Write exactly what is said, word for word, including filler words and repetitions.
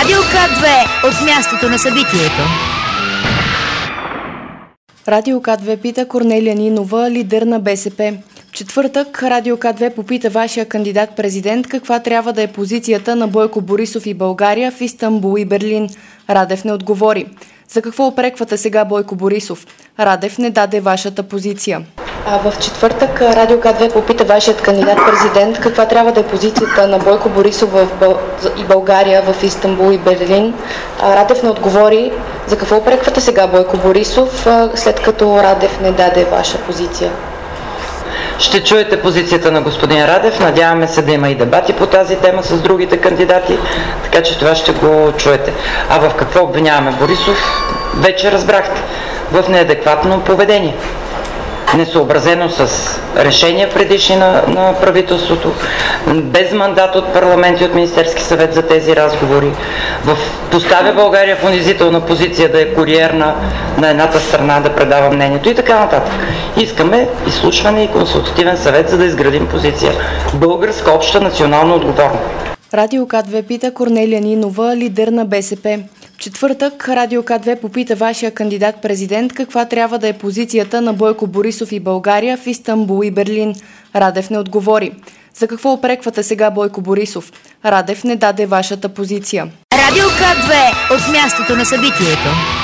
Радио К две от мястото на събитието. Радио К две пита Корнелия Нинова, лидер на БСП. В четвъртък Радио К две попита вашия кандидат-президент каква трябва да е позицията на Бойко Борисов и България в Истанбул и Берлин. Радев не отговори. За какво упреквате сега Бойко Борисов? Радев не даде вашата позиция. А в четвъртък Радио К две попита вашият кандидат-президент каква трябва да е позицията на Бойко Борисов в Бъл... и България в Истанбул и Берлин. А Радев не отговори. За какво упреквате сега Бойко Борисов, след като Радев не даде ваша позиция? Ще чуете позицията на господин Радев. Надяваме се да има и дебати по тази тема с другите кандидати, така че това ще го чуете. А в какво обвиняваме Борисов? Вече разбрахте. В неадекватно поведение. Несъобразено с решения предишни на, на правителството, без мандат от парламент и от Министерски съвет за тези разговори, в поставя България в унизителна позиция да е куриерна на едната страна, да предава мнението и така нататък. Искаме изслушване и консултативен съвет, за да изградим позиция българска, обща, национално отговорна. Радио К две пита Корнелия Нинова, лидер на БСП. В четвъртък Радио К две попита вашия кандидат-президент каква трябва да е позицията на Бойко Борисов и България в Истанбул и Берлин. Радев не отговори. За какво упреквате сега Бойко Борисов? Радев не даде вашата позиция. Радио К две от мястото на събитието.